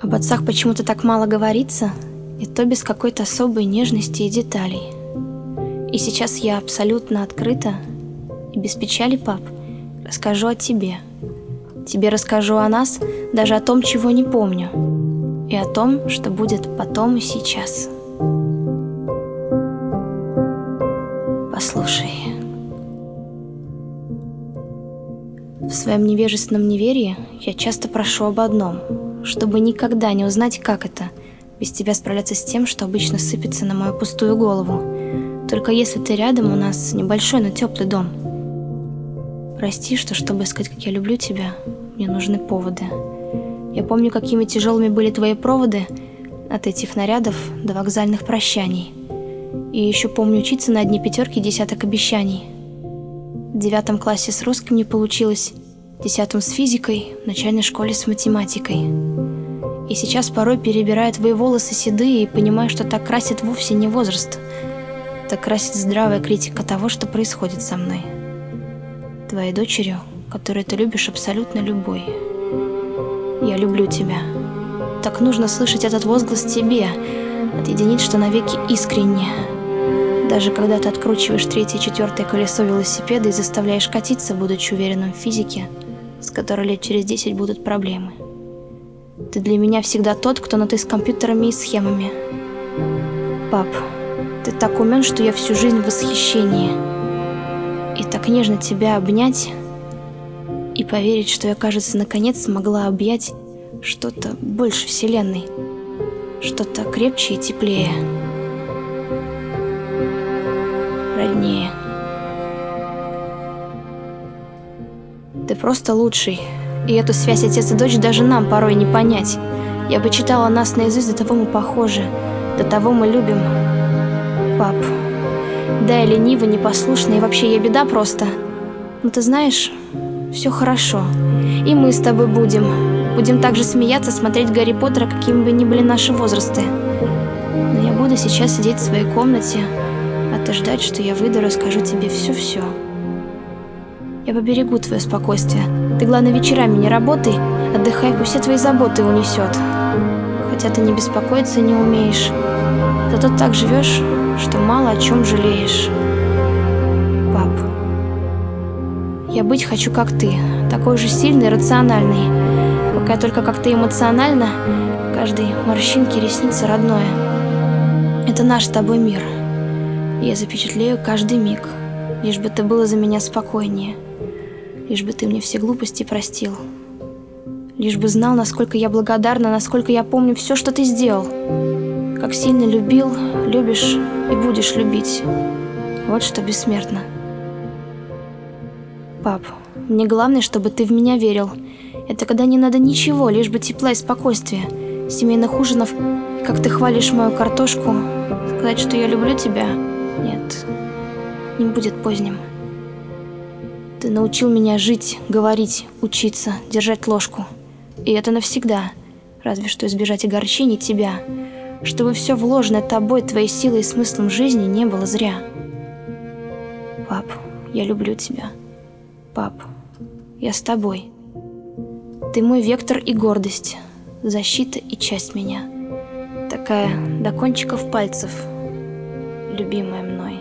Об отцах почему-то так мало говорится, и то без какой-то особой нежности и деталей. И сейчас я абсолютно открыта и без печали, пап, расскажу о тебе. Тебе расскажу о нас, даже о том, чего не помню, и о том, что будет потом и сейчас. Послушай. В своем невежественном неверии я часто прошу об одном, чтобы никогда не узнать, как это без тебя справляться с тем, что обычно сыпется на мою пустую голову. Только если ты рядом, у нас небольшой, но теплый дом. Прости, что, чтобы сказать, как я люблю тебя, мне нужны поводы. Я помню, какими тяжелыми были твои проводы от этих нарядов до вокзальных прощаний. И еще помню учиться на одни пятерки десяток обещаний. В 9 классе с русским не получилось, в 10 с физикой, в начальной школе с математикой. И сейчас порой перебираю твои волосы седые и понимаю, что так красит вовсе не возраст. Так красит здравая критика того, что происходит со мной. Твоей дочерью, которую ты любишь абсолютно любой. Я люблю тебя. Так нужно слышать этот возглас тебе, отъединить, что навеки искренне. Даже когда ты откручиваешь 3-е и 4-е колесо велосипеда и заставляешь катиться, будучи уверенным в физике, с которой лет через 10 будут проблемы. Ты для меня всегда тот, кто на «ты» с компьютерами и схемами. Пап, ты так умен, что я всю жизнь в восхищении. И так нежно тебя обнять и поверить, что я, кажется, наконец смогла объять что-то больше вселенной, что-то крепче и теплее, роднее. Ты просто лучший, и эту связь отец и дочь даже нам порой не понять. Я бы читала нас наизусть, до того мы похожи, до того мы любим. Пап, да, я ленива, непослушна, и вообще я беда просто. Но ты знаешь, все хорошо. И мы с тобой будем так же смеяться, смотреть Гарри Поттера, какими бы ни были наши возрасты. Но я буду сейчас сидеть в своей комнате, а ты ждать, что я выйду и расскажу тебе все-все. Я поберегу твое спокойствие. Ты, главное, вечерами не работай, отдыхай, пусть все твои заботы унесет. Хотя ты не беспокоиться не умеешь, зато так живешь, что мало о чем жалеешь. Пап, я быть хочу, как ты, такой же сильный и рациональный. Пока я только как ты эмоционально, в каждой морщинке ресницы родное. Это наш с тобой мир. Я запечатлею каждый миг, лишь бы ты было за меня спокойнее, лишь бы ты мне все глупости простил, лишь бы знал, насколько я благодарна, насколько я помню все, что ты сделал, как сильно любил, любишь и будешь любить. Вот что бессмертно. Пап, мне главное, чтобы ты в меня верил. Это когда не надо ничего, лишь бы тепла и спокойствия, семейных ужинов, и как ты хвалишь мою картошку. Сказать, что я люблю тебя, нет, не будет поздним. Ты научил меня жить, говорить, учиться, держать ложку. И это навсегда, разве что избежать огорчений тебя, чтобы все вложенное тобой, твоей силой и смыслом жизни не было зря. Пап, я люблю тебя. Пап, я с тобой. Ты мой вектор и гордость, защита и часть меня. Такая до кончиков пальцев, любимая мной.